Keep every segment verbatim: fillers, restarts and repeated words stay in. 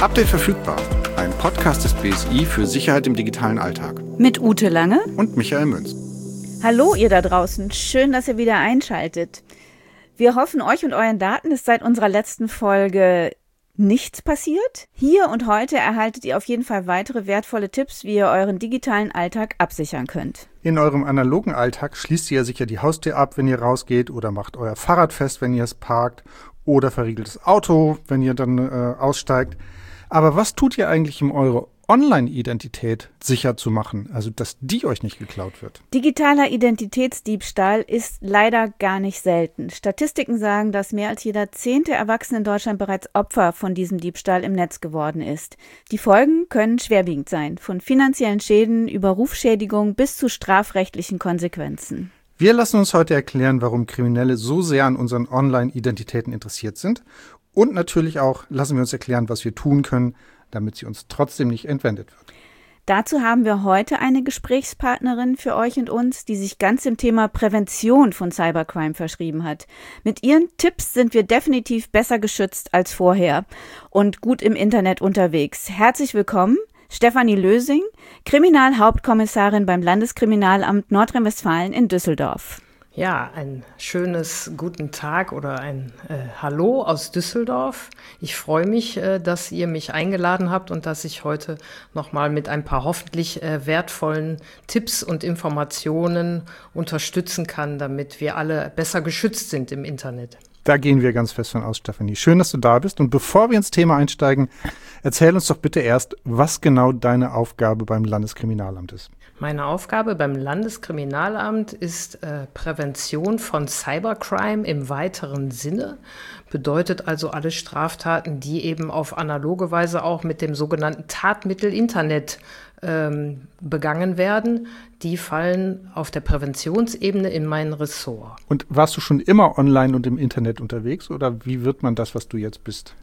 Update verfügbar. Ein Podcast des B S I für Sicherheit im digitalen Alltag. Mit Ute Lange und Michael Münz. Hallo ihr da draußen, schön, dass ihr wieder einschaltet. Wir hoffen, euch und euren Daten ist seit unserer letzten Folge nichts passiert. Hier und heute erhaltet ihr auf jeden Fall weitere wertvolle Tipps, wie ihr euren digitalen Alltag absichern könnt. In eurem analogen Alltag schließt ihr sicher die Haustür ab, wenn ihr rausgeht, oder macht euer Fahrrad fest, wenn ihr es parkt, oder verriegelt das Auto, wenn ihr dann äh, aussteigt. Aber was tut ihr eigentlich, um eure Online-Identität sicher zu machen, also dass die euch nicht geklaut wird? Digitaler Identitätsdiebstahl ist leider gar nicht selten. Statistiken sagen, dass mehr als jeder zehnte Erwachsene in Deutschland bereits Opfer von diesem Diebstahl im Netz geworden ist. Die Folgen können schwerwiegend sein, von finanziellen Schäden über Rufschädigung bis zu strafrechtlichen Konsequenzen. Wir lassen uns heute erklären, warum Kriminelle so sehr an unseren Online-Identitäten interessiert sind. Und natürlich auch lassen wir uns erklären, was wir tun können, damit sie uns trotzdem nicht entwendet wird. Dazu haben wir heute eine Gesprächspartnerin für euch und uns, die sich ganz dem Thema Prävention von Cybercrime verschrieben hat. Mit ihren Tipps sind wir definitiv besser geschützt als vorher und gut im Internet unterwegs. Herzlich willkommen, Stefanie Lösing, Kriminalhauptkommissarin beim Landeskriminalamt Nordrhein-Westfalen in Düsseldorf. Ja, ein schönes guten Tag oder ein äh, Hallo aus Düsseldorf. Ich freue mich, äh, dass ihr mich eingeladen habt und dass ich heute nochmal mit ein paar hoffentlich äh, wertvollen Tipps und Informationen unterstützen kann, damit wir alle besser geschützt sind im Internet. Da gehen wir ganz fest von aus, Stefanie. Schön, dass du da bist. Und bevor wir ins Thema einsteigen, erzähl uns doch bitte erst, was genau deine Aufgabe beim Landeskriminalamt ist. Meine Aufgabe beim Landeskriminalamt ist äh, Prävention von Cybercrime im weiteren Sinne. Bedeutet also alle Straftaten, die eben auf analoge Weise auch mit dem sogenannten Tatmittel Internet ähm, begangen werden. Die fallen auf der Präventionsebene in mein Ressort. Und warst du schon immer online und im Internet unterwegs oder wie wird man das, was du jetzt bist?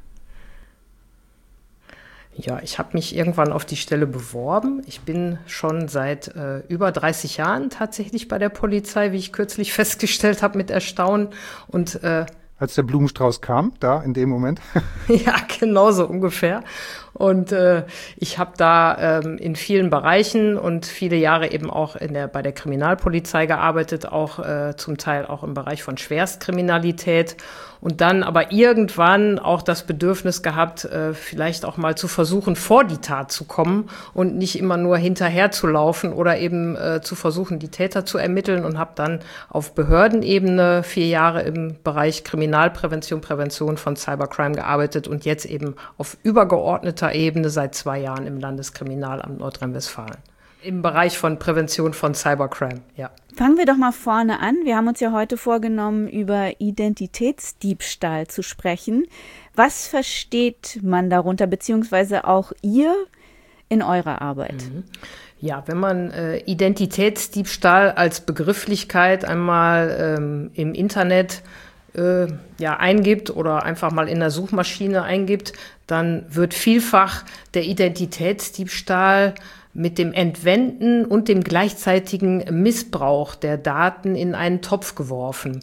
Ja, ich habe mich irgendwann auf die Stelle beworben. Ich bin schon seit äh, über dreißig Jahren tatsächlich bei der Polizei, wie ich kürzlich festgestellt habe mit Erstaunen. Und äh, als der Blumenstrauß kam, da in dem Moment? Ja, genau so ungefähr. Und äh, ich habe da ähm, in vielen Bereichen und viele Jahre eben auch in der, bei der Kriminalpolizei gearbeitet, auch äh, zum Teil auch im Bereich von Schwerstkriminalität. Und dann aber irgendwann auch das Bedürfnis gehabt, äh, vielleicht auch mal zu versuchen, vor die Tat zu kommen und nicht immer nur hinterher zu laufen oder eben äh, zu versuchen, die Täter zu ermitteln, und habe dann auf Behördenebene vier Jahre im Bereich Kriminalprävention, Prävention von Cybercrime gearbeitet und jetzt eben auf übergeordneter Ebene seit zwei Jahren im Landeskriminalamt Nordrhein-Westfalen. Im Bereich von Prävention von Cybercrime, ja. Fangen wir doch mal vorne an. Wir haben uns ja heute vorgenommen, über Identitätsdiebstahl zu sprechen. Was versteht man darunter, beziehungsweise auch ihr in eurer Arbeit? Mhm. Ja, wenn man äh, Identitätsdiebstahl als Begrifflichkeit einmal ähm, im Internet äh, ja, eingibt oder einfach mal in der Suchmaschine eingibt, dann wird vielfach der Identitätsdiebstahl mit dem Entwenden und dem gleichzeitigen Missbrauch der Daten in einen Topf geworfen.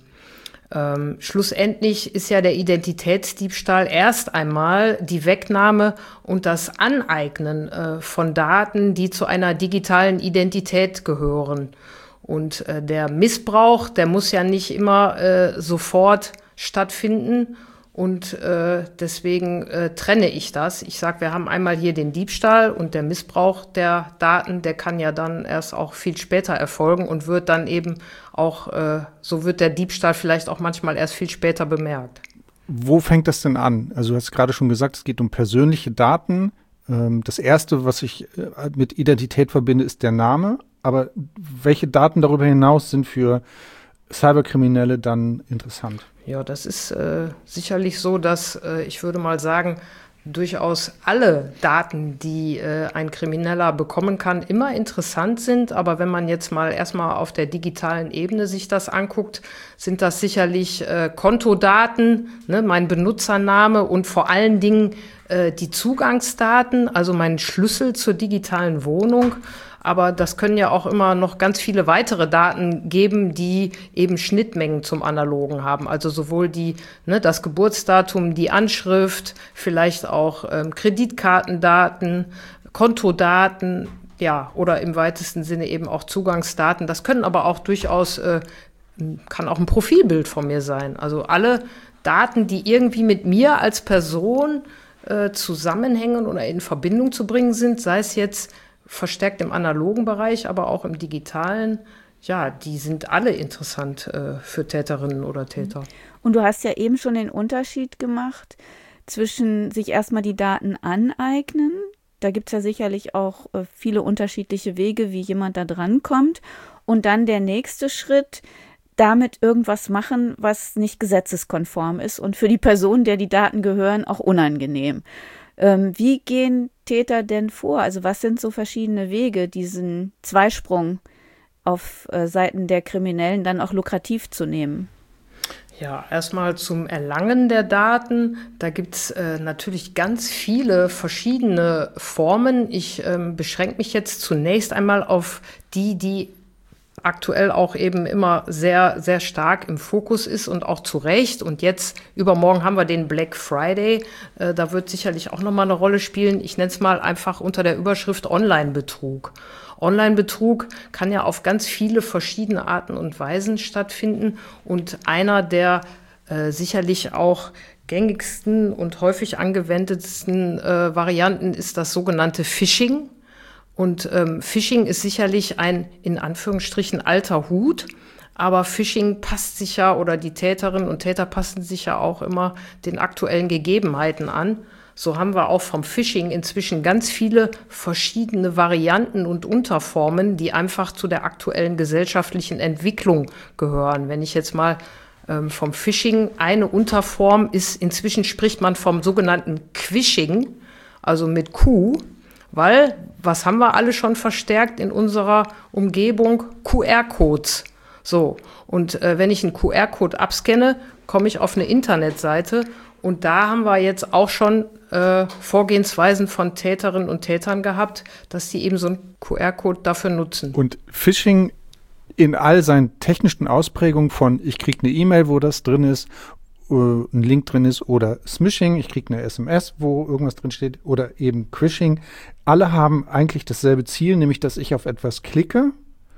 Ähm, schlussendlich ist ja der Identitätsdiebstahl erst einmal die Wegnahme und das Aneignen äh, von Daten, die zu einer digitalen Identität gehören. Und äh, der Missbrauch, der muss ja nicht immer äh, sofort stattfinden. Und äh, deswegen äh, trenne ich das. Ich sage, wir haben einmal hier den Diebstahl, und der Missbrauch der Daten, der kann ja dann erst auch viel später erfolgen und wird dann eben auch, äh, so wird der Diebstahl vielleicht auch manchmal erst viel später bemerkt. Wo fängt das denn an? Also du hast gerade schon gesagt, es geht um persönliche Daten. Ähm, das Erste, was ich äh, mit Identität verbinde, ist der Name. Aber welche Daten darüber hinaus sind für Cyberkriminelle dann interessant? Ja, das ist äh, sicherlich so, dass äh, ich würde mal sagen, durchaus alle Daten, die äh, ein Krimineller bekommen kann, immer interessant sind. Aber wenn man jetzt mal erstmal auf der digitalen Ebene sich das anguckt, sind das sicherlich äh, Kontodaten, ne, mein Benutzername und vor allen Dingen äh, die Zugangsdaten, also mein Schlüssel zur digitalen Wohnung. aber das können ja auch immer noch ganz viele weitere Daten geben, die eben Schnittmengen zum Analogen haben. Also sowohl die, ne, das Geburtsdatum, die Anschrift, vielleicht auch ähm, Kreditkartendaten, Kontodaten, ja, oder im weitesten Sinne eben auch Zugangsdaten. Das können aber auch durchaus, äh, kann auch ein Profilbild von mir sein. Also alle Daten, die irgendwie mit mir als Person äh, zusammenhängen oder in Verbindung zu bringen sind, sei es jetzt verstärkt im analogen Bereich, aber auch im digitalen, ja, die sind alle interessant äh, für Täterinnen oder Täter. Und du hast ja eben schon den Unterschied gemacht zwischen sich erstmal die Daten aneignen. Da gibt es ja sicherlich auch äh, viele unterschiedliche Wege, wie jemand da dran kommt. Und dann der nächste Schritt, damit irgendwas machen, was nicht gesetzeskonform ist und für die Person, der die Daten gehören, auch unangenehm. Ähm, wie gehen Täter denn vor? Also was sind so verschiedene Wege, diesen Zweisprung auf äh, Seiten der Kriminellen dann auch lukrativ zu nehmen? Ja, erstmal zum Erlangen der Daten. Da gibt's äh, natürlich ganz viele verschiedene Formen. Ich ähm, beschränke mich jetzt zunächst einmal auf die, die aktuell auch eben immer sehr, sehr stark im Fokus ist und auch zu Recht. Und jetzt übermorgen haben wir den Black Friday. Äh, da wird sicherlich auch nochmal eine Rolle spielen. Ich nenne es mal einfach unter der Überschrift Online-Betrug. Online-Betrug kann ja auf ganz viele verschiedene Arten und Weisen stattfinden. Und einer der äh, sicherlich auch gängigsten und häufig angewendetsten äh, Varianten ist das sogenannte Phishing. Und ähm, Phishing ist sicherlich ein, in Anführungsstrichen, alter Hut. Aber Phishing passt sich ja, oder die Täterinnen und Täter passen sich ja auch immer den aktuellen Gegebenheiten an. So haben wir auch vom Phishing inzwischen ganz viele verschiedene Varianten und Unterformen, die einfach zu der aktuellen gesellschaftlichen Entwicklung gehören. Wenn ich jetzt mal ähm, vom Phishing, eine Unterform ist, inzwischen spricht man vom sogenannten Quishing, also mit Q, weil, was haben wir alle schon verstärkt in unserer Umgebung? Q R-Codes. So, und äh, wenn ich einen Q R-Code abscanne, komme ich auf eine Internetseite. Und da haben wir jetzt auch schon äh, Vorgehensweisen von Täterinnen und Tätern gehabt, dass die eben so einen Q R-Code dafür nutzen. Und Phishing in all seinen technischen Ausprägungen von ich kriege eine E-Mail, wo das drin ist, äh, ein Link drin ist, oder Smishing, ich kriege eine S M S, wo irgendwas drin steht, oder eben Quishing. Alle haben eigentlich dasselbe Ziel, nämlich dass ich auf etwas klicke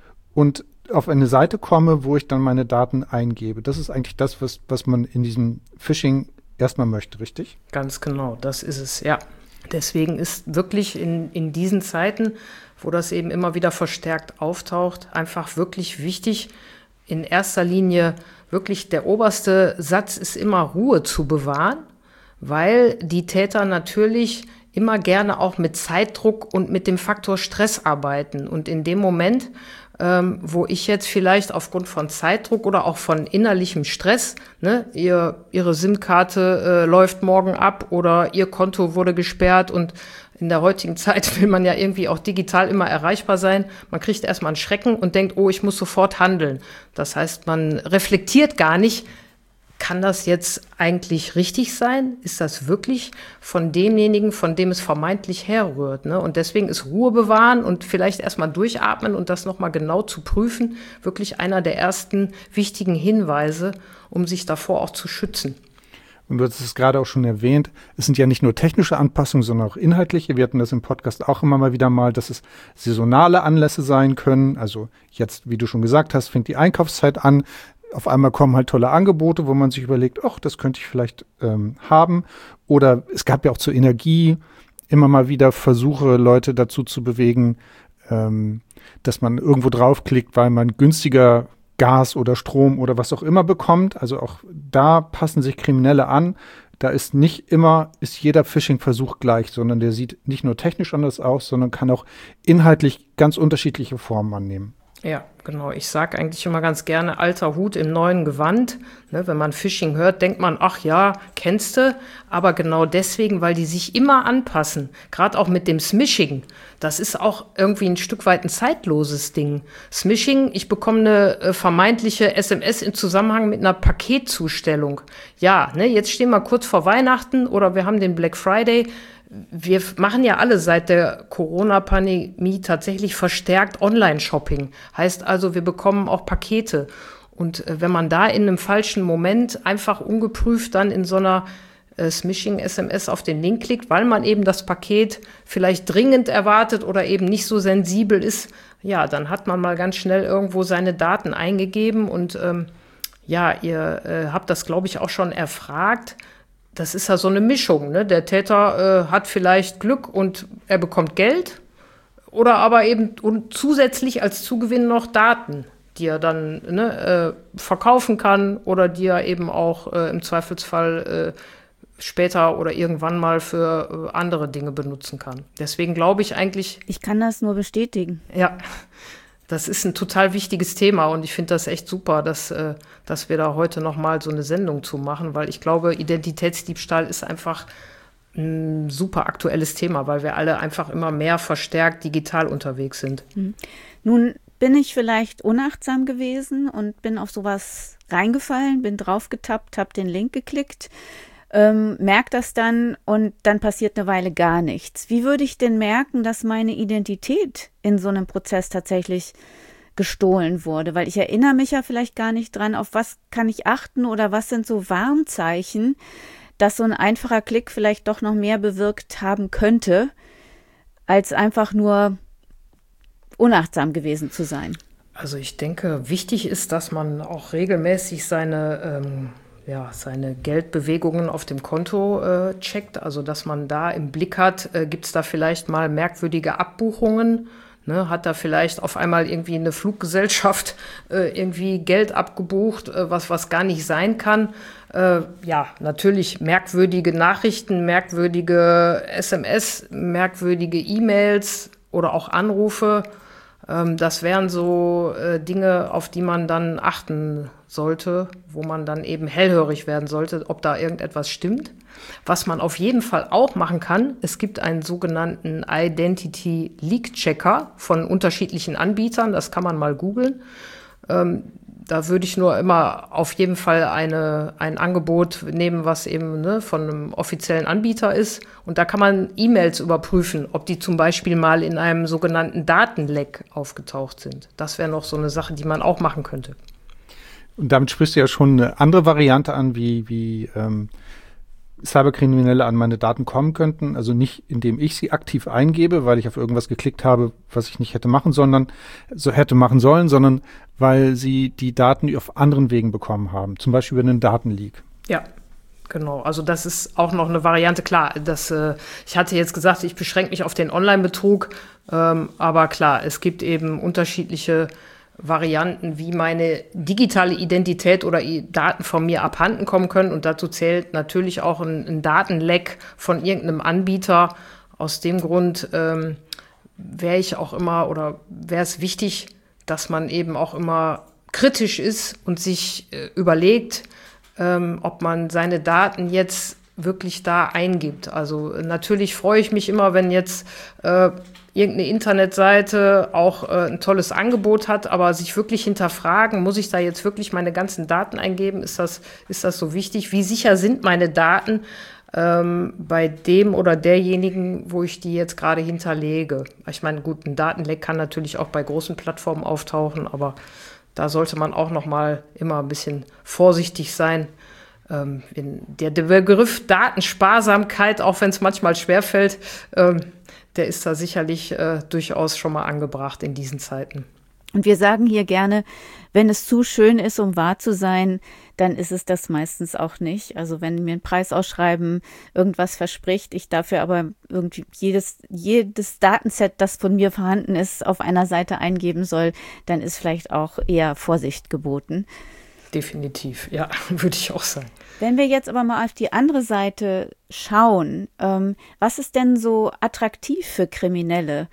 und auf eine Seite komme, wo ich dann meine Daten eingebe. Das ist eigentlich das, was, was man in diesem Phishing erstmal möchte, richtig? Ganz genau, das ist es, ja. Deswegen ist wirklich in, in diesen Zeiten, wo das eben immer wieder verstärkt auftaucht, einfach wirklich wichtig, in erster Linie wirklich der oberste Satz ist immer Ruhe zu bewahren, weil die Täter natürlich immer gerne auch mit Zeitdruck und mit dem Faktor Stress arbeiten. Und in dem Moment, ähm, wo ich jetzt vielleicht aufgrund von Zeitdruck oder auch von innerlichem Stress, ne, ihr, ihre SIM-Karte äh, läuft morgen ab oder ihr Konto wurde gesperrt, und in der heutigen Zeit will man ja irgendwie auch digital immer erreichbar sein. Man kriegt erstmal einen Schrecken und denkt, oh, ich muss sofort handeln. Das heißt, man reflektiert gar nicht, kann das jetzt eigentlich richtig sein? Ist das wirklich von demjenigen, von dem es vermeintlich herrührt? Ne? Und deswegen ist Ruhe bewahren und vielleicht erstmal durchatmen und das nochmal genau zu prüfen, wirklich einer der ersten wichtigen Hinweise, um sich davor auch zu schützen. Und du hast es gerade auch schon erwähnt, es sind ja nicht nur technische Anpassungen, sondern auch inhaltliche. Wir hatten das im Podcast auch immer mal wieder mal, dass es saisonale Anlässe sein können. Also jetzt, wie du schon gesagt hast, fängt die Einkaufszeit an. Auf einmal kommen halt tolle Angebote, wo man sich überlegt, ach, das könnte ich vielleicht ähm, haben. Oder es gab ja auch zur Energie immer mal wieder Versuche, Leute dazu zu bewegen, ähm, dass man irgendwo draufklickt, weil man günstiger Gas oder Strom oder was auch immer bekommt. Also auch da passen sich Kriminelle an. Da ist nicht immer, ist jeder Phishing-Versuch gleich, sondern der sieht nicht nur technisch anders aus, sondern kann auch inhaltlich ganz unterschiedliche Formen annehmen. Ja, genau. Ich sage eigentlich immer ganz gerne, alter Hut im neuen Gewand. Ne, wenn man Phishing hört, denkt man, ach ja, kennst du. Aber genau deswegen, weil die sich immer anpassen. Gerade auch mit dem Smishing. Das ist auch irgendwie ein Stück weit ein zeitloses Ding. Smishing, ich bekomme eine äh, vermeintliche S M S im Zusammenhang mit einer Paketzustellung. Ja, ne, jetzt stehen wir kurz vor Weihnachten oder wir haben den Black Friday. Wir machen ja alle seit der Corona-Pandemie tatsächlich verstärkt Online-Shopping. Heißt also, wir bekommen auch Pakete. Und äh, wenn man da in einem falschen Moment einfach ungeprüft dann in so einer äh, Smishing-S M S auf den Link klickt, weil man eben das Paket vielleicht dringend erwartet oder eben nicht so sensibel ist, ja, dann hat man mal ganz schnell irgendwo seine Daten eingegeben. Und ähm, ja, ihr äh, habt das, glaube ich, auch schon erfragt. Das ist ja so eine Mischung, ne? Der Täter äh, hat vielleicht Glück und er bekommt Geld oder aber eben und zusätzlich als Zugewinn noch Daten, die er dann ne, äh, verkaufen kann oder die er eben auch äh, im Zweifelsfall äh, später oder irgendwann mal für äh, andere Dinge benutzen kann. Deswegen glaube ich eigentlich... Ich kann das nur bestätigen. Ja, das ist ein total wichtiges Thema und ich finde das echt super, dass, äh, dass wir da heute noch mal so eine Sendung zu machen, weil ich glaube, Identitätsdiebstahl ist einfach ein super aktuelles Thema, weil wir alle einfach immer mehr verstärkt digital unterwegs sind. Mhm. Nun bin ich vielleicht unachtsam gewesen und bin auf sowas reingefallen, bin draufgetappt, habe den Link geklickt, ähm, merke das dann und dann passiert eine Weile gar nichts. Wie würde ich denn merken, dass meine Identität in so einem Prozess tatsächlich gestohlen wurde? Weil ich erinnere mich ja vielleicht gar nicht dran, auf was kann ich achten oder was sind so Warnzeichen, dass so ein einfacher Klick vielleicht doch noch mehr bewirkt haben könnte, als einfach nur unachtsam gewesen zu sein. Also ich denke, wichtig ist, dass man auch regelmäßig seine, ähm, ja, seine Geldbewegungen auf dem Konto äh, checkt. Also dass man da im Blick hat, äh, gibt es da vielleicht mal merkwürdige Abbuchungen. Ne, hat da vielleicht auf einmal irgendwie eine Fluggesellschaft äh, irgendwie Geld abgebucht, äh, was, was gar nicht sein kann. Äh, ja, natürlich merkwürdige Nachrichten, merkwürdige S M S, merkwürdige E-Mails oder auch Anrufe. Ähm, das wären so äh, Dinge, auf die man dann achten sollte, wo man dann eben hellhörig werden sollte, ob da irgendetwas stimmt. Was man auf jeden Fall auch machen kann, es gibt einen sogenannten Identity Leak Checker von unterschiedlichen Anbietern, das kann man mal googeln. Ähm, da würde ich nur immer auf jeden Fall eine, ein Angebot nehmen, was eben ne, von einem offiziellen Anbieter ist. Und da kann man E-Mails überprüfen, ob die zum Beispiel mal in einem sogenannten Datenleck aufgetaucht sind. Das wäre noch so eine Sache, die man auch machen könnte. Und damit sprichst du ja schon eine andere Variante an, wie, wie ähm, Cyberkriminelle an meine Daten kommen könnten. Also nicht, indem ich sie aktiv eingebe, weil ich auf irgendwas geklickt habe, was ich nicht hätte machen, sondern so hätte machen sollen, sondern weil sie die Daten auf anderen Wegen bekommen haben, zum Beispiel über einen Datenleak. Ja, genau. Also das ist auch noch eine Variante. Klar, das, äh, ich hatte jetzt gesagt, ich beschränke mich auf den Online-Betrug, ähm, aber klar, es gibt eben unterschiedliche Varianten, wie meine digitale Identität oder Daten von mir abhanden kommen können. Und dazu zählt natürlich auch ein, ein Datenleck von irgendeinem Anbieter. Aus dem Grund ähm, wäre ich auch immer oder wäre es wichtig, dass man eben auch immer kritisch ist und sich äh, überlegt, ähm, ob man seine Daten jetzt wirklich da eingibt. Also natürlich freue ich mich immer, wenn jetzt äh, irgendeine Internetseite auch äh, ein tolles Angebot hat, aber sich wirklich hinterfragen, muss ich da jetzt wirklich meine ganzen Daten eingeben? Ist das, ist das so wichtig? Wie sicher sind meine Daten ähm, bei dem oder derjenigen, wo ich die jetzt gerade hinterlege? Ich meine, gut, ein Datenleck kann natürlich auch bei großen Plattformen auftauchen, aber da sollte man auch noch mal immer ein bisschen vorsichtig sein. Ähm, der, der Begriff Datensparsamkeit, auch wenn es manchmal schwerfällt, ähm, der ist da sicherlich äh, durchaus schon mal angebracht in diesen Zeiten. Und wir sagen hier gerne, wenn es zu schön ist, um wahr zu sein, dann ist es das meistens auch nicht. Also wenn mir ein Preisausschreiben irgendwas verspricht, ich dafür aber irgendwie jedes, jedes Datenset, das von mir vorhanden ist, auf einer Seite eingeben soll, dann ist vielleicht auch eher Vorsicht geboten. Definitiv, ja, würde ich auch sagen. Wenn wir jetzt aber mal auf die andere Seite schauen, ähm, was ist denn so attraktiv für Kriminelle?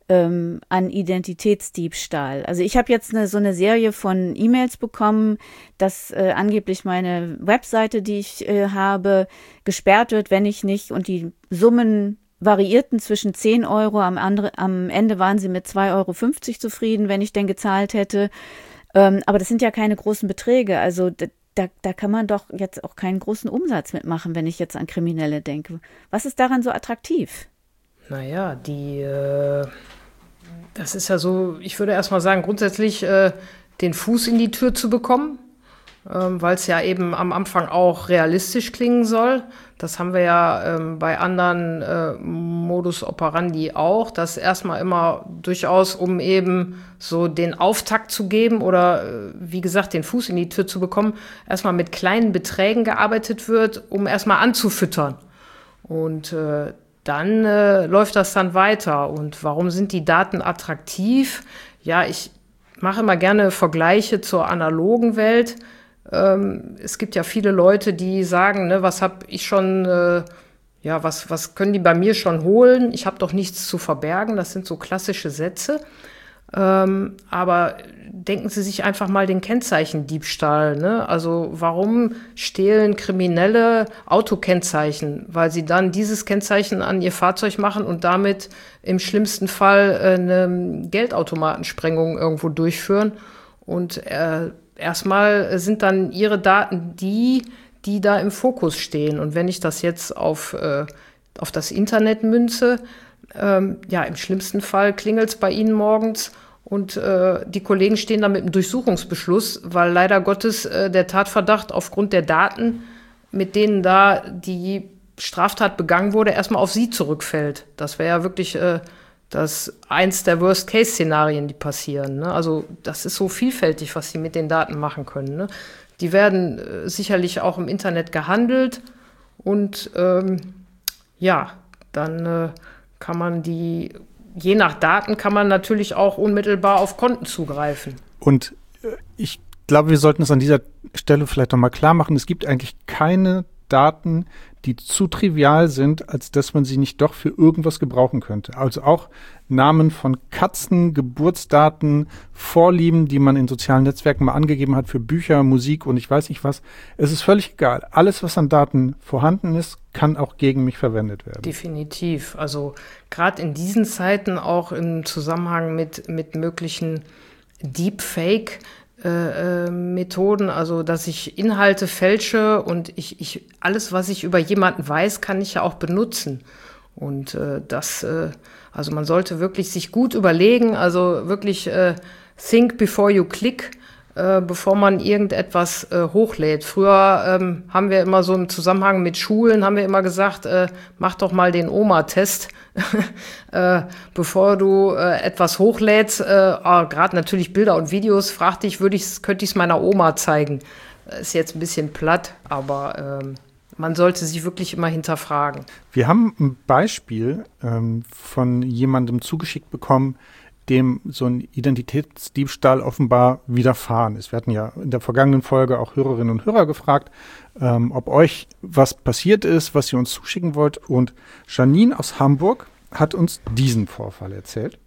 ähm, an Identitätsdiebstahl? Also ich habe jetzt eine, so eine Serie von E-Mails bekommen, dass äh, angeblich meine Webseite, die ich äh, habe, gesperrt wird, wenn ich nicht, und die Summen variierten zwischen zehn Euro, am, andere, am Ende waren sie mit zwei Euro fünfzig zufrieden, wenn ich denn gezahlt hätte. Ähm, aber das sind ja keine großen Beträge, also da, da, da kann man doch jetzt auch keinen großen Umsatz mitmachen, wenn ich jetzt an Kriminelle denke. Was ist daran so attraktiv? Naja, die, äh, das ist ja so, ich würde erst mal sagen, grundsätzlich äh, den Fuß in die Tür zu bekommen, ähm, weil es ja eben am Anfang auch realistisch klingen soll. Das haben wir ja ähm, bei anderen äh, Modus operandi auch, das erstmal immer durchaus, um eben so den Auftakt zu geben oder äh, wie gesagt, den Fuß in die Tür zu bekommen, erstmal mit kleinen Beträgen gearbeitet wird, um erstmal anzufüttern. Und äh, dann äh, läuft das dann weiter. Und warum sind die Daten attraktiv? Ja, ich mache immer gerne Vergleiche zur analogen Welt. Ähm, es gibt ja viele Leute, die sagen, ne, was habe ich schon, äh, ja, was, was können die bei mir schon holen? Ich habe doch nichts zu verbergen. Das sind so klassische Sätze. Ähm, aber denken Sie sich einfach mal den Kennzeichendiebstahl, ne? Also warum stehlen Kriminelle Autokennzeichen? Weil sie dann dieses Kennzeichen an ihr Fahrzeug machen und damit im schlimmsten Fall äh, eine Geldautomatensprengung irgendwo durchführen. Und äh, erstmal sind dann ihre Daten die, die da im Fokus stehen. Und wenn ich das jetzt auf, äh, auf das Internet münze, ähm, ja, im schlimmsten Fall klingelt es bei Ihnen morgens und äh, die Kollegen stehen da mit einem Durchsuchungsbeschluss, weil leider Gottes äh, der Tatverdacht aufgrund der Daten, mit denen da die Straftat begangen wurde, erstmal auf Sie zurückfällt. Das wäre ja wirklich äh, das eins der Worst-Case-Szenarien, die passieren, ne? Also das ist so vielfältig, was Sie mit den Daten machen können, ne? Die werden äh, sicherlich auch im Internet gehandelt und ähm, ja, dann äh, kann man die, je nach Daten kann man natürlich auch unmittelbar auf Konten zugreifen. Und äh, ich glaube, wir sollten es an dieser Stelle vielleicht noch mal klar machen. Es gibt eigentlich keine Daten, die zu trivial sind, als dass man sie nicht doch für irgendwas gebrauchen könnte. Also auch Namen von Katzen, Geburtsdaten, Vorlieben, die man in sozialen Netzwerken mal angegeben hat für Bücher, Musik und ich weiß nicht was. Es ist völlig egal. Alles, was an Daten vorhanden ist, kann auch gegen mich verwendet werden. Definitiv. Also gerade in diesen Zeiten auch im Zusammenhang mit, mit möglichen Deepfake Äh, Methoden, also dass ich Inhalte fälsche und ich, ich alles, was ich über jemanden weiß, kann ich ja auch benutzen. Und äh, das, äh, also man sollte wirklich sich gut überlegen, also wirklich äh, think before you click, äh, bevor man irgendetwas äh, hochlädt. Früher ähm, haben wir immer so im Zusammenhang mit Schulen, haben wir immer gesagt, äh, mach doch mal den Oma-Test, äh, bevor du äh, etwas hochlädst. Äh, äh, Gerade natürlich Bilder und Videos, frag dich, würde ich, könnte ich es meiner Oma zeigen. Ist jetzt ein bisschen platt, aber ähm, man sollte sich wirklich immer hinterfragen. Wir haben ein Beispiel ähm, von jemandem zugeschickt bekommen, dem so ein Identitätsdiebstahl offenbar widerfahren ist. Wir hatten ja in der vergangenen Folge auch Hörerinnen und Hörer gefragt, ähm, ob euch was passiert ist, was ihr uns zuschicken wollt. Und Janine aus Hamburg hat uns diesen Vorfall erzählt.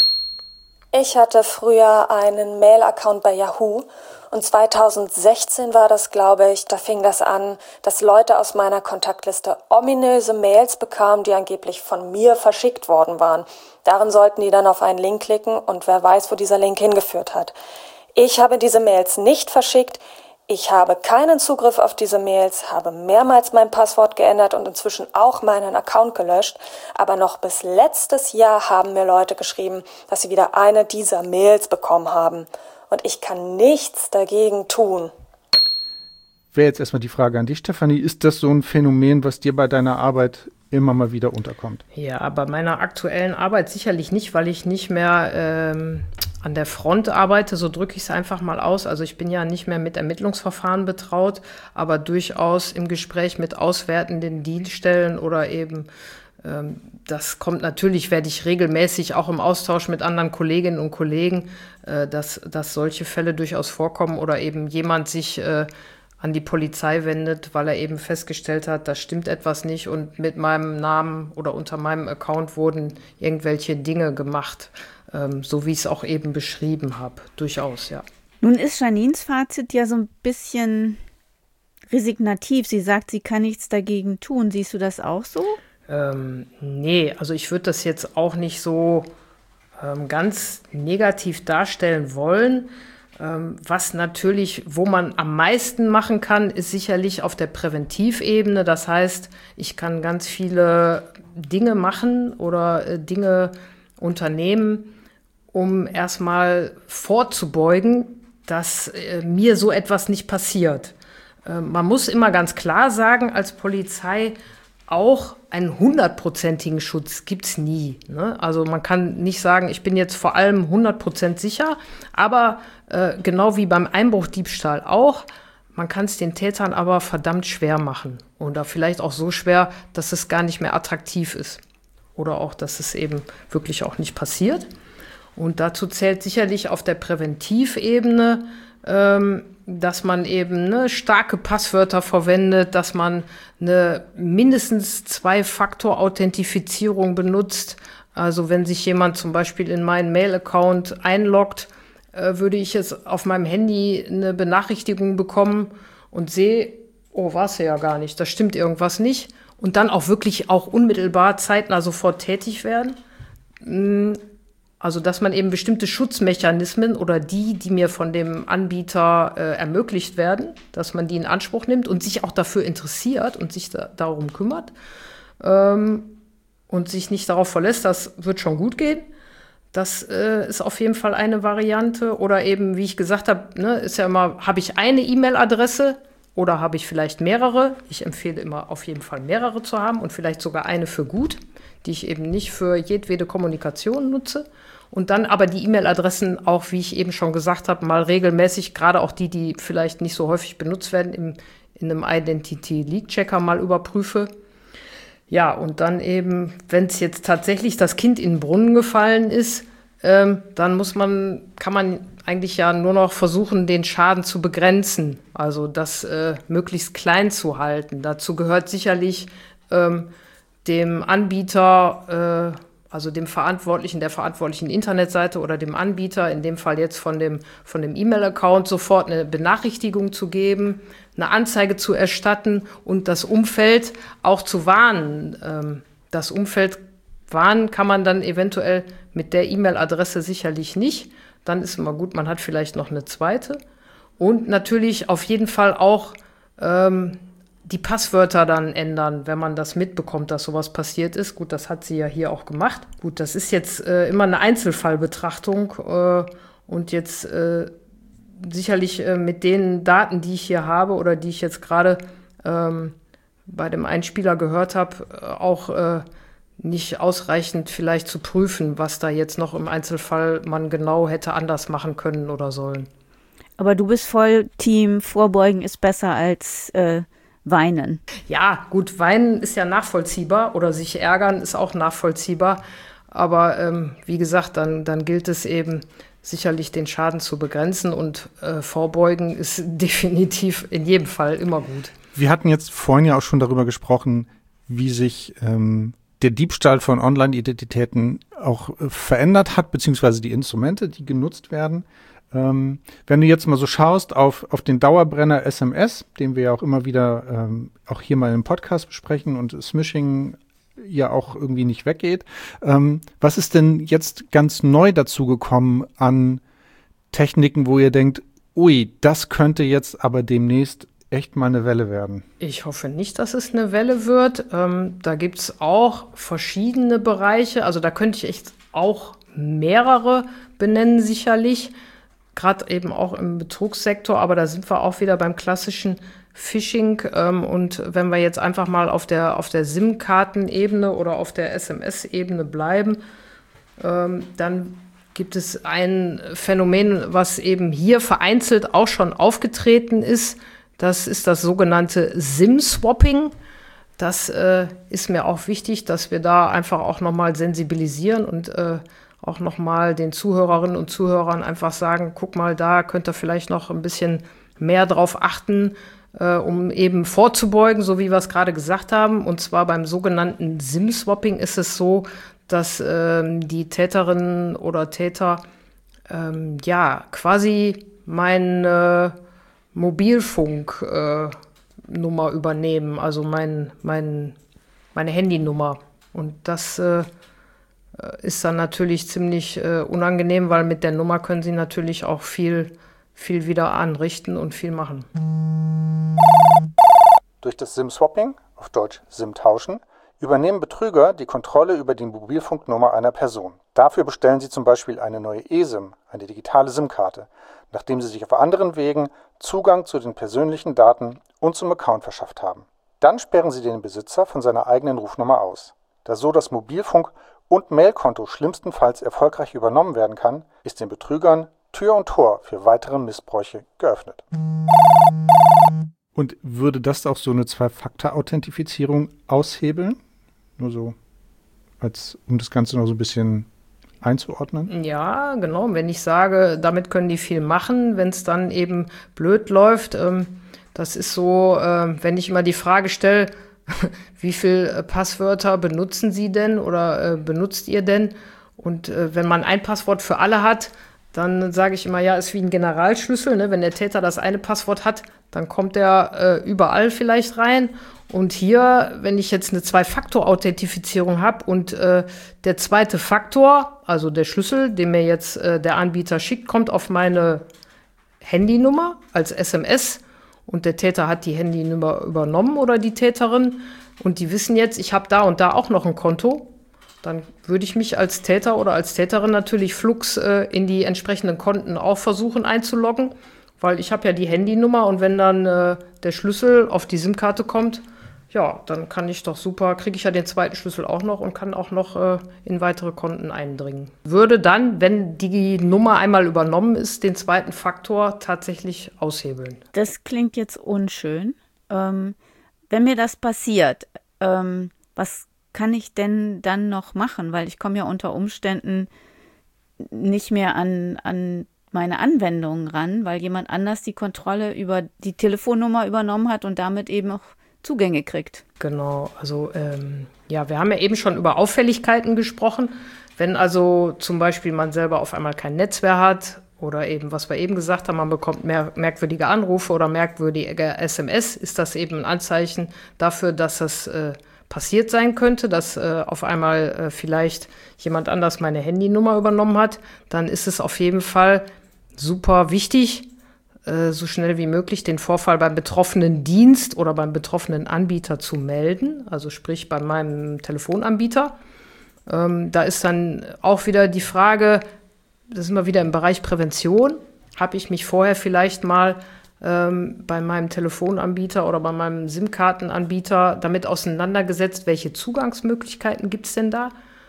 Ich hatte früher einen Mail-Account bei Yahoo und zweitausendsechzehn war das, glaube ich, da fing das an, dass Leute aus meiner Kontaktliste ominöse Mails bekamen, die angeblich von mir verschickt worden waren. Darin sollten die dann auf einen Link klicken und wer weiß, wo dieser Link hingeführt hat. Ich habe diese Mails nicht verschickt. Ich habe keinen Zugriff auf diese Mails, habe mehrmals mein Passwort geändert und inzwischen auch meinen Account gelöscht. Aber noch bis letztes Jahr haben mir Leute geschrieben, dass sie wieder eine dieser Mails bekommen haben. Und ich kann nichts dagegen tun. Wäre jetzt erstmal die Frage an dich, Stefanie. Ist das so ein Phänomen, was dir bei deiner Arbeit immer mal wieder unterkommt? Ja, bei meiner aktuellen Arbeit sicherlich nicht, weil ich nicht mehr ähm, an der Front arbeite, so drücke ich es einfach mal aus. Also ich bin ja nicht mehr mit Ermittlungsverfahren betraut, aber durchaus im Gespräch mit auswertenden Dienststellen oder eben, ähm, das kommt natürlich, werde ich regelmäßig auch im Austausch mit anderen Kolleginnen und Kollegen, äh, dass, dass solche Fälle durchaus vorkommen oder eben jemand sich äh, an die Polizei wendet, weil er eben festgestellt hat, da stimmt etwas nicht und mit meinem Namen oder unter meinem Account wurden irgendwelche Dinge gemacht, ähm, so wie ich es auch eben beschrieben habe. Durchaus, ja. Nun ist Janines Fazit ja so ein bisschen resignativ. Sie sagt, sie kann nichts dagegen tun. Siehst du das auch so? Ähm, nee, also ich würde das jetzt auch nicht so ähm, ganz negativ darstellen wollen. Ähm, was natürlich, wo man am meisten machen kann, ist sicherlich auf der Präventivebene. Das heißt, ich kann ganz viele Dinge machen oder äh, Dinge unternehmen, um erstmal vorzubeugen, dass äh, mir so etwas nicht passiert. Äh, man muss immer ganz klar sagen, als Polizei, auch einen hundertprozentigen Schutz gibt's nie. Ne? Also man kann nicht sagen, ich bin jetzt vor allem hundert Prozent sicher, aber äh, genau wie beim Einbruchdiebstahl auch, man kann es den Tätern aber verdammt schwer machen. Oder vielleicht auch so schwer, dass es gar nicht mehr attraktiv ist. Oder auch, dass es eben wirklich auch nicht passiert. Und dazu zählt sicherlich auf der Präventivebene, ähm, dass man eben ne, starke Passwörter verwendet, dass man eine mindestens Zwei-Faktor-Authentifizierung benutzt. Also wenn sich jemand zum Beispiel in meinen Mail-Account einloggt, äh, würde ich jetzt auf meinem Handy eine Benachrichtigung bekommen und sehe, oh, war es ja gar nicht, da stimmt irgendwas nicht. Und dann auch wirklich auch unmittelbar zeitnah sofort tätig werden. Also, dass man eben bestimmte Schutzmechanismen oder die, die mir von dem Anbieter äh, ermöglicht werden, dass man die in Anspruch nimmt und sich auch dafür interessiert und sich da, darum kümmert ähm, und sich nicht darauf verlässt, das wird schon gut gehen. Das äh, ist auf jeden Fall eine Variante. Oder eben, wie ich gesagt habe, ne, ist ja immer, habe ich eine E-Mail-Adresse oder habe ich vielleicht mehrere? Ich empfehle immer auf jeden Fall mehrere zu haben und vielleicht sogar eine für gut, die ich eben nicht für jedwede Kommunikation nutze. Und dann aber die E-Mail-Adressen auch, wie ich eben schon gesagt habe, mal regelmäßig, gerade auch die, die vielleicht nicht so häufig benutzt werden, im, in einem Identity-Leak-Checker mal überprüfe. Ja, und dann eben, wenn es jetzt tatsächlich das Kind in den Brunnen gefallen ist, ähm, dann muss man, kann man eigentlich ja nur noch versuchen, den Schaden zu begrenzen, also das äh, möglichst klein zu halten. Dazu gehört sicherlich ähm, dem Anbieter, äh, also dem Verantwortlichen der verantwortlichen Internetseite oder dem Anbieter, in dem Fall jetzt von dem, von dem E-Mail-Account, sofort eine Benachrichtigung zu geben, eine Anzeige zu erstatten und das Umfeld auch zu warnen. Ähm, das Umfeld warnen kann man dann eventuell mit der E-Mail-Adresse sicherlich nicht. Dann ist immer gut, man hat vielleicht noch eine zweite. Und natürlich auf jeden Fall auch ähm, die Passwörter dann ändern, wenn man das mitbekommt, dass sowas passiert ist. Gut, das hat sie ja hier auch gemacht. Gut, das ist jetzt äh, immer eine Einzelfallbetrachtung äh, und jetzt äh, sicherlich äh, mit den Daten, die ich hier habe oder die ich jetzt gerade ähm, bei dem Einspieler gehört habe, äh, auch äh, nicht ausreichend vielleicht zu prüfen, was da jetzt noch im Einzelfall man genau hätte anders machen können oder sollen. Aber du bist voll Team, Vorbeugen ist besser als äh weinen. Ja, gut, weinen ist ja nachvollziehbar oder sich ärgern ist auch nachvollziehbar. Aber ähm, wie gesagt, dann, dann gilt es eben sicherlich den Schaden zu begrenzen und äh, vorbeugen ist definitiv in jedem Fall immer gut. Wir hatten jetzt vorhin ja auch schon darüber gesprochen, wie sich ähm, der Diebstahl von Online-Identitäten auch äh, verändert hat, beziehungsweise die Instrumente, die genutzt werden. Ähm, wenn du jetzt mal so schaust auf, auf den Dauerbrenner S M S, den wir ja auch immer wieder ähm, auch hier mal im Podcast besprechen und Smishing ja auch irgendwie nicht weggeht. Ähm, was ist denn jetzt ganz neu dazu gekommen an Techniken, wo ihr denkt, ui, das könnte jetzt aber demnächst echt mal eine Welle werden? Ich hoffe nicht, dass es eine Welle wird. Ähm, da gibt es auch verschiedene Bereiche. Also da könnte ich echt auch mehrere benennen sicherlich. Gerade eben auch im Betrugssektor, aber da sind wir auch wieder beim klassischen Phishing. Ähm, und wenn wir jetzt einfach mal auf der, auf der SIM-Kartenebene oder auf der S M S-Ebene bleiben, ähm, dann gibt es ein Phänomen, was eben hier vereinzelt auch schon aufgetreten ist. Das ist das sogenannte SIM-Swapping. Das äh, ist mir auch wichtig, dass wir da einfach auch nochmal sensibilisieren und äh, auch nochmal den Zuhörerinnen und Zuhörern einfach sagen, guck mal, da könnt ihr vielleicht noch ein bisschen mehr drauf achten, äh, um eben vorzubeugen, so wie wir es gerade gesagt haben. Und zwar beim sogenannten SIM-Swapping ist es so, dass ähm, die Täterinnen oder Täter ähm, ja quasi meine Mobilfunknummer äh, übernehmen, also mein, mein, meine Handynummer. Und das äh, ist dann natürlich ziemlich äh, unangenehm, weil mit der Nummer können sie natürlich auch viel, viel wieder anrichten und viel machen. Durch das SIM-Swapping, auf Deutsch SIM-Tauschen, übernehmen Betrüger die Kontrolle über die Mobilfunknummer einer Person. Dafür bestellen sie zum Beispiel eine neue eSIM, eine digitale SIM-Karte, nachdem sie sich auf anderen Wegen Zugang zu den persönlichen Daten und zum Account verschafft haben. Dann sperren sie den Besitzer von seiner eigenen Rufnummer aus. Da so das Mobilfunk- und Mailkonto schlimmstenfalls erfolgreich übernommen werden kann, ist den Betrügern Tür und Tor für weitere Missbräuche geöffnet. Und würde das auch so eine Zwei-Faktor-Authentifizierung aushebeln? Nur so, als um das Ganze noch so ein bisschen einzuordnen? Ja, genau. Wenn ich sage, damit können die viel machen, wenn es dann eben blöd läuft, ähm, das ist so, äh, wenn ich immer die Frage stelle, wie viele Passwörter benutzen Sie denn oder äh, benutzt ihr denn? Und äh, wenn man ein Passwort für alle hat, dann sage ich immer, ja, ist wie ein Generalschlüssel. Ne? Wenn der Täter das eine Passwort hat, dann kommt er äh, überall vielleicht rein. Und hier, wenn ich jetzt eine Zwei-Faktor-Authentifizierung habe und äh, der zweite Faktor, also der Schlüssel, den mir jetzt äh, der Anbieter schickt, kommt auf meine Handynummer als S M S und der Täter hat die Handynummer übernommen oder die Täterin und die wissen jetzt, ich habe da und da auch noch ein Konto, dann würde ich mich als Täter oder als Täterin natürlich flugs äh, in die entsprechenden Konten auch versuchen einzuloggen, weil ich habe ja die Handynummer und wenn dann äh, der Schlüssel auf die SIM-Karte kommt, ja, dann kann ich doch super, kriege ich ja den zweiten Schlüssel auch noch und kann auch noch äh, in weitere Konten eindringen. Würde dann, wenn die Nummer einmal übernommen ist, den zweiten Faktor tatsächlich aushebeln. Das klingt jetzt unschön. Ähm, wenn mir das passiert, ähm, was kann ich denn dann noch machen? Weil ich komme ja unter Umständen nicht mehr an, an meine Anwendungen ran, weil jemand anders die Kontrolle über die Telefonnummer übernommen hat und damit eben auch Zugänge kriegt. Genau, also ähm, ja, wir haben ja eben schon über Auffälligkeiten gesprochen. Wenn also zum Beispiel man selber auf einmal kein Netz mehr hat oder eben, was wir eben gesagt haben, man bekommt mehr merkwürdige Anrufe oder merkwürdige S M S, ist das eben ein Anzeichen dafür, dass das äh, passiert sein könnte, dass äh, auf einmal äh, vielleicht jemand anders meine Handynummer übernommen hat. Dann ist es auf jeden Fall super wichtig, so schnell wie möglich den Vorfall beim betroffenen Dienst oder beim betroffenen Anbieter zu melden, also sprich bei meinem Telefonanbieter. Ähm, da ist dann auch wieder die Frage, das sind wir wieder im Bereich Prävention, habe ich mich vorher vielleicht mal ähm, bei meinem Telefonanbieter oder bei meinem SIM-Kartenanbieter damit auseinandergesetzt, welche Zugangsmöglichkeiten gibt es denn da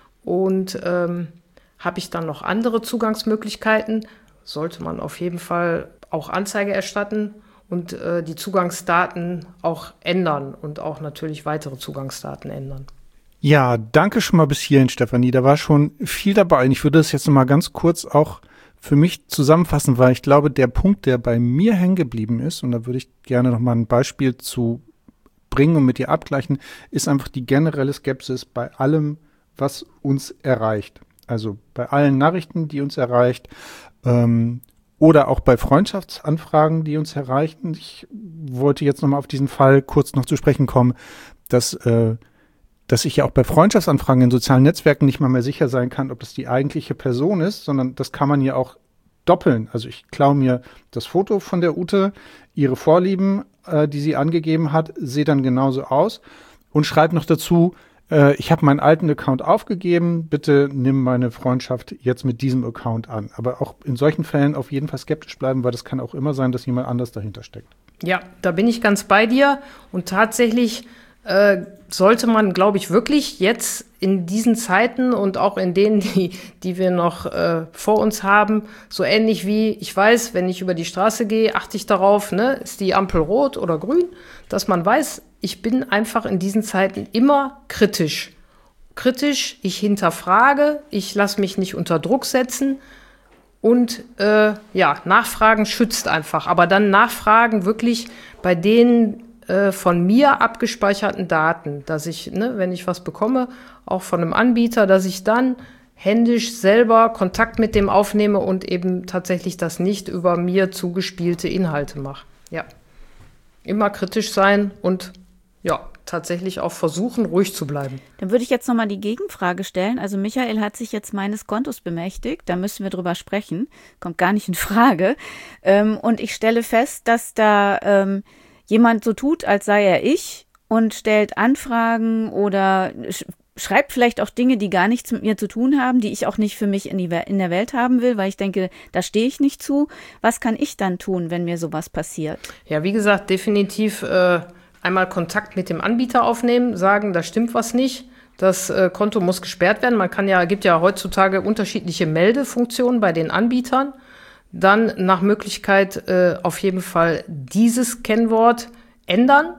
und ähm, habe ich dann noch andere Zugangsmöglichkeiten, sollte man auf jeden Fall auch Anzeige erstatten und äh, die Zugangsdaten auch ändern und auch natürlich weitere Zugangsdaten ändern. Ja, danke schon mal bis hierhin, Stefanie. Da war schon viel dabei. Und ich würde das jetzt noch mal ganz kurz auch für mich zusammenfassen, weil ich glaube, der Punkt, der bei mir hängen geblieben ist, und da würde ich gerne noch mal ein Beispiel zu bringen und mit dir abgleichen, ist einfach die generelle Skepsis bei allem, was uns erreicht. Also bei allen Nachrichten, die uns erreicht, ähm, oder auch bei Freundschaftsanfragen, die uns erreichen. Ich wollte jetzt nochmal auf diesen Fall kurz noch zu sprechen kommen, dass, äh, dass ich ja auch bei Freundschaftsanfragen in sozialen Netzwerken nicht mal mehr sicher sein kann, ob das die eigentliche Person ist, sondern das kann man ja auch doppeln. Also ich klaue mir das Foto von der Ute, ihre Vorlieben, äh, die sie angegeben hat, sehe dann genauso aus und schreibe noch dazu, ich habe meinen alten Account aufgegeben, bitte nimm meine Freundschaft jetzt mit diesem Account an. Aber auch in solchen Fällen auf jeden Fall skeptisch bleiben, weil das kann auch immer sein, dass jemand anders dahinter steckt. Ja, da bin ich ganz bei dir. Und tatsächlich äh, sollte man, glaube ich, wirklich jetzt in diesen Zeiten und auch in denen, die, die wir noch äh, vor uns haben, so ähnlich wie, ich weiß, wenn ich über die Straße gehe, achte ich darauf, ne, ist die Ampel rot oder grün, dass man weiß, ich bin einfach in diesen Zeiten immer kritisch. Kritisch, ich hinterfrage, ich lasse mich nicht unter Druck setzen Und äh, ja, Nachfragen schützt einfach. Aber dann Nachfragen wirklich bei den äh, von mir abgespeicherten Daten, dass ich, ne, wenn ich was bekomme, auch von einem Anbieter, dass ich dann händisch selber Kontakt mit dem aufnehme und eben tatsächlich das nicht über mir zugespielte Inhalte mache. Ja. Immer kritisch sein und ja, tatsächlich auch versuchen, ruhig zu bleiben. Dann würde ich jetzt nochmal die Gegenfrage stellen. Also Michael hat sich jetzt meines Kontos bemächtigt. Da müssen wir drüber sprechen. Kommt gar nicht in Frage. Ähm, und ich stelle fest, dass da ähm, jemand so tut, als sei er ich und stellt Anfragen oder sch- schreibt vielleicht auch Dinge, die gar nichts mit mir zu tun haben, die ich auch nicht für mich in, die We- in der Welt haben will, weil ich denke, da stehe ich nicht zu. Was kann ich dann tun, wenn mir sowas passiert? Ja, wie gesagt, definitiv äh, einmal Kontakt mit dem Anbieter aufnehmen, sagen, da stimmt was nicht. Das äh, Konto muss gesperrt werden. Man kann ja, gibt ja heutzutage unterschiedliche Meldefunktionen bei den Anbietern. Dann nach Möglichkeit äh, auf jeden Fall dieses Kennwort ändern.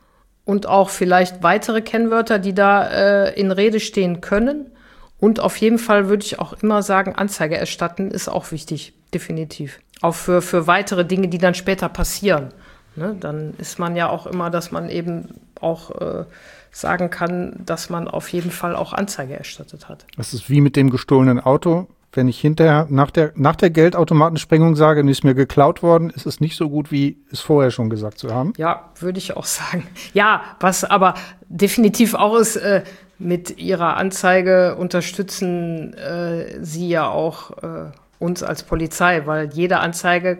Und auch vielleicht weitere Kennwörter, die da äh, in Rede stehen können. Und auf jeden Fall würde ich auch immer sagen, Anzeige erstatten ist auch wichtig, definitiv. Auch für, für weitere Dinge, die dann später passieren. Ne? Dann ist man ja auch immer, dass man eben auch äh, sagen kann, dass man auf jeden Fall auch Anzeige erstattet hat. Das ist wie mit dem gestohlenen Auto. Wenn ich hinterher nach der, nach der Geldautomatensprengung sage, ist mir geklaut worden, ist es nicht so gut, wie es vorher schon gesagt zu haben. Ja, würde ich auch sagen. Ja, was aber definitiv auch ist, äh, mit Ihrer Anzeige unterstützen äh, Sie ja auch äh, uns als Polizei, weil jede Anzeige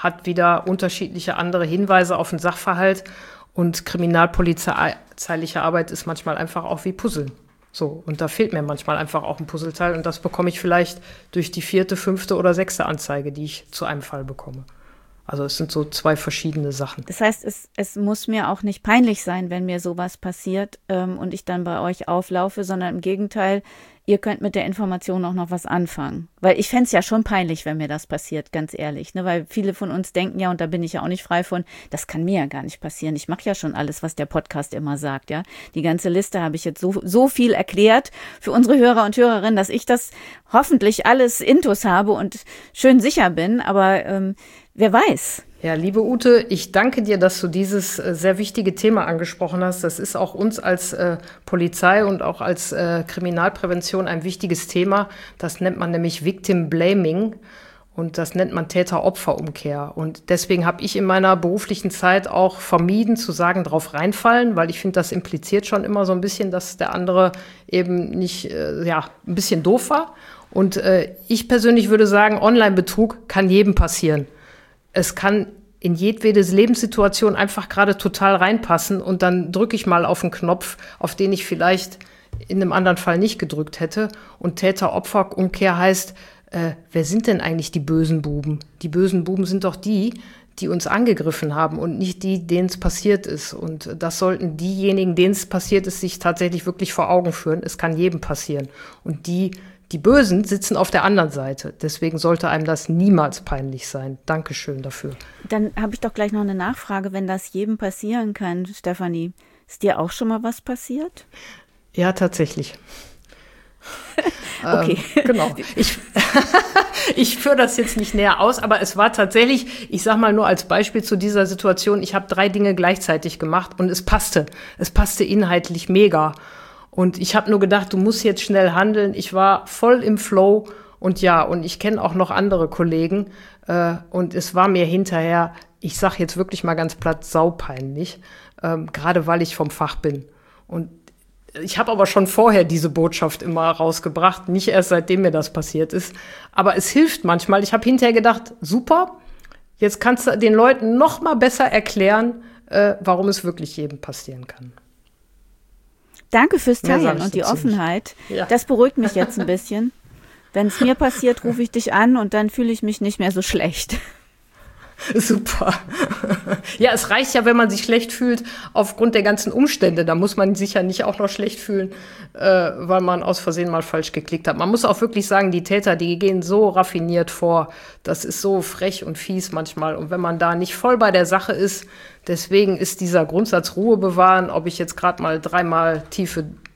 hat wieder unterschiedliche andere Hinweise auf den Sachverhalt und kriminalpolizeiliche Arbeit ist manchmal einfach auch wie Puzzeln. So, und da fehlt mir manchmal einfach auch ein Puzzleteil und das bekomme ich vielleicht durch die vierte, fünfte oder sechste Anzeige, die ich zu einem Fall bekomme. Also es sind so zwei verschiedene Sachen. Das heißt, es, es muss mir auch nicht peinlich sein, wenn mir sowas passiert ähm, und ich dann bei euch auflaufe, sondern im Gegenteil, ihr könnt mit der Information auch noch was anfangen. Weil ich fände es ja schon peinlich, wenn mir das passiert, ganz ehrlich. Ne? Weil viele von uns denken ja, und da bin ich ja auch nicht frei von, das kann mir ja gar nicht passieren. Ich mache ja schon alles, was der Podcast immer sagt. Ja, die ganze Liste habe ich jetzt so, so viel erklärt für unsere Hörer und Hörerinnen, dass ich das hoffentlich alles intus habe und schön sicher bin. Aber ähm, wer weiß. Ja, liebe Ute, ich danke dir, dass du dieses äh, sehr wichtige Thema angesprochen hast. Das ist auch uns als äh, Polizei und auch als äh, Kriminalprävention ein wichtiges Thema. Das nennt man nämlich Victim Blaming und das nennt man Täter-Opfer-Umkehr. Und deswegen habe ich in meiner beruflichen Zeit auch vermieden zu sagen, drauf reinfallen, weil ich finde, das impliziert schon immer so ein bisschen, dass der andere eben nicht, äh, ja, ein bisschen doof war. Und äh, ich persönlich würde sagen, Online-Betrug kann jedem passieren. Es kann in jedwede Lebenssituation einfach gerade total reinpassen und dann drücke ich mal auf einen Knopf, auf den ich vielleicht in einem anderen Fall nicht gedrückt hätte. Und Täter-Opfer-Umkehr heißt, äh, wer sind denn eigentlich die bösen Buben? Die bösen Buben sind doch die, die uns angegriffen haben und nicht die, denen es passiert ist. Und das sollten diejenigen, denen es passiert ist, sich tatsächlich wirklich vor Augen führen. Es kann jedem passieren. Und die Die Bösen sitzen auf der anderen Seite. Deswegen sollte einem das niemals peinlich sein. Dankeschön dafür. Dann habe ich doch gleich noch eine Nachfrage, wenn das jedem passieren kann, Stefanie. Ist dir auch schon mal was passiert? Ja, tatsächlich. Okay. Ähm, genau. Ich, ich führe das jetzt nicht näher aus, aber es war tatsächlich, ich sag mal nur als Beispiel zu dieser Situation, ich habe drei Dinge gleichzeitig gemacht und es passte. Es passte inhaltlich mega. Und ich habe nur gedacht, du musst jetzt schnell handeln. Ich war voll im Flow und ja, und ich kenne auch noch andere Kollegen. Äh, und es war mir hinterher, ich sage jetzt wirklich mal ganz platt, saupeinlich, ähm, gerade weil ich vom Fach bin. Und ich habe aber schon vorher diese Botschaft immer rausgebracht, nicht erst seitdem mir das passiert ist. Aber es hilft manchmal. Ich habe hinterher gedacht, super, jetzt kannst du den Leuten noch mal besser erklären, äh, warum es wirklich jedem passieren kann. Danke fürs Mehr sag Teilen ich und die dazu Offenheit. Ja. Das beruhigt mich jetzt ein bisschen. Wenn es mir passiert, rufe ich dich an und dann fühle ich mich nicht mehr so schlecht. Super. Ja, es reicht ja, wenn man sich schlecht fühlt aufgrund der ganzen Umstände. Da muss man sich ja nicht auch noch schlecht fühlen, äh, weil man aus Versehen mal falsch geklickt hat. Man muss auch wirklich sagen, die Täter, die gehen so raffiniert vor. Das ist so frech und fies manchmal. Und wenn man da nicht voll bei der Sache ist, deswegen ist dieser Grundsatz Ruhe bewahren, ob ich jetzt gerade mal dreimal tiefe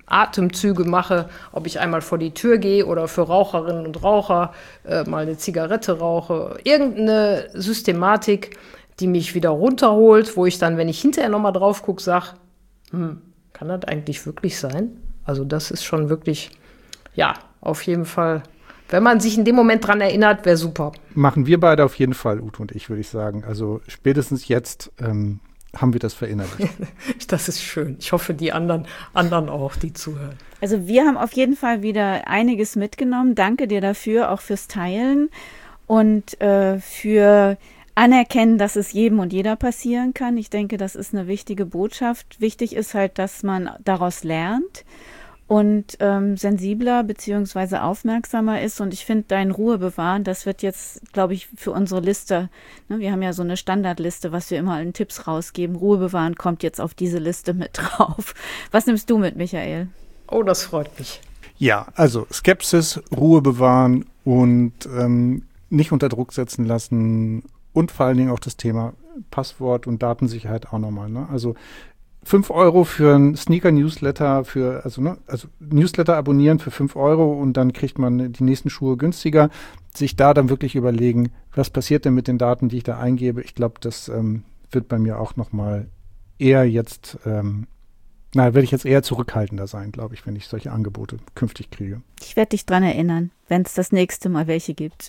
Atemzüge mache, ob ich einmal vor die Tür gehe oder für Raucherinnen und Raucher äh, mal eine Zigarette rauche. Irgendeine Systematik, die mich wieder runterholt, wo ich dann, wenn ich hinterher nochmal drauf gucke, sage, hm, kann das eigentlich wirklich sein? Also das ist schon wirklich, ja, auf jeden Fall, wenn man sich in dem Moment dran erinnert, wäre super. Machen wir beide auf jeden Fall, Ute und ich, würde ich sagen. Also spätestens jetzt ähm, haben wir das verinnerlicht. Das ist schön. Ich hoffe, die anderen, anderen auch, die zuhören. Also wir haben auf jeden Fall wieder einiges mitgenommen. Danke dir dafür, auch fürs Teilen und äh, für anerkennen, dass es jedem und jeder passieren kann. Ich denke, das ist eine wichtige Botschaft. Wichtig ist halt, dass man daraus lernt und ähm, sensibler beziehungsweise aufmerksamer ist. Und ich finde, dein Ruhe bewahren, das wird jetzt, glaube ich, für unsere Liste, ne, wir haben ja so eine Standardliste, was wir immer in Tipps rausgeben. Ruhe bewahren kommt jetzt auf diese Liste mit drauf. Was nimmst du mit, Michael? Oh, das freut mich. Ja, also Skepsis, Ruhe bewahren und ähm, nicht unter Druck setzen lassen und vor allen Dingen auch das Thema Passwort und Datensicherheit auch nochmal. Ne? Also fünf Euro für ein Sneaker-Newsletter, für, also, ne, also Newsletter abonnieren für fünf Euro und dann kriegt man die nächsten Schuhe günstiger. Sich da dann wirklich überlegen, was passiert denn mit den Daten, die ich da eingebe. Ich glaube, das ähm, wird bei mir auch nochmal eher jetzt, ähm, na, werde ich jetzt eher zurückhaltender sein, glaube ich, wenn ich solche Angebote künftig kriege. Ich werde dich dran erinnern, wenn es das nächste Mal welche gibt.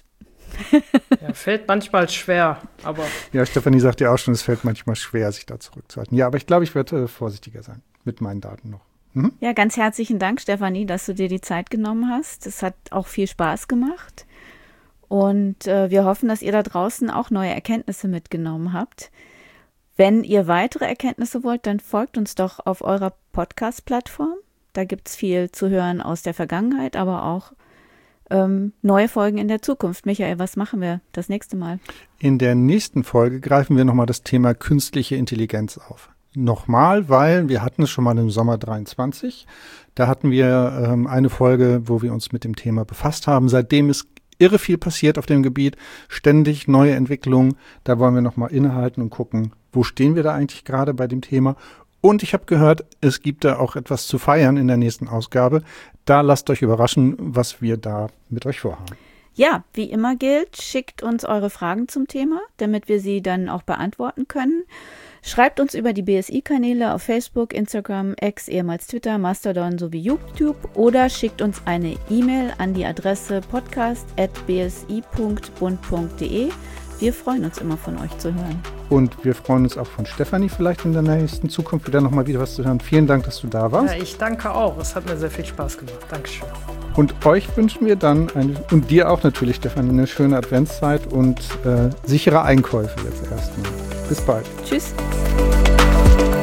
Ja, fällt manchmal schwer, aber... Ja, Stefanie sagt ja auch schon, es fällt manchmal schwer, sich da zurückzuhalten. Ja, aber ich glaube, ich werde äh, vorsichtiger sein mit meinen Daten noch. Mhm. Ja, ganz herzlichen Dank, Stefanie, dass du dir die Zeit genommen hast. Es hat auch viel Spaß gemacht. Und äh, wir hoffen, dass ihr da draußen auch neue Erkenntnisse mitgenommen habt. Wenn ihr weitere Erkenntnisse wollt, dann folgt uns doch auf eurer Podcast-Plattform. Da gibt es viel zu hören aus der Vergangenheit, aber auch ähm, neue Folgen in der Zukunft. Michael, was machen wir das nächste Mal? In der nächsten Folge greifen wir nochmal das Thema künstliche Intelligenz auf. Nochmal, weil wir hatten es schon mal im Sommer dreiundzwanzig. Da hatten wir ähm, eine Folge, wo wir uns mit dem Thema befasst haben. Seitdem ist irre viel passiert auf dem Gebiet, ständig neue Entwicklungen. Da wollen wir nochmal innehalten und gucken, wo stehen wir da eigentlich gerade bei dem Thema. Und ich habe gehört, es gibt da auch etwas zu feiern in der nächsten Ausgabe. Da lasst euch überraschen, was wir da mit euch vorhaben. Ja, wie immer gilt, schickt uns eure Fragen zum Thema, damit wir sie dann auch beantworten können. Schreibt uns über die B S I-Kanäle auf Facebook, Instagram, X, ehemals Twitter, Mastodon sowie YouTube oder schickt uns eine E-Mail an die Adresse podcast at b s i punkt bund punkt d e. Wir freuen uns immer, von euch zu hören. Und wir freuen uns auch von Stefanie vielleicht in der nächsten Zukunft wieder nochmal wieder was zu hören. Vielen Dank, dass du da warst. Ja, ich danke auch. Es hat mir sehr viel Spaß gemacht. Dankeschön. Und euch wünschen wir dann, eine, und dir auch natürlich, Stefanie, eine schöne Adventszeit und äh, sichere Einkäufe jetzt erstmal. Bis bald. Tschüss.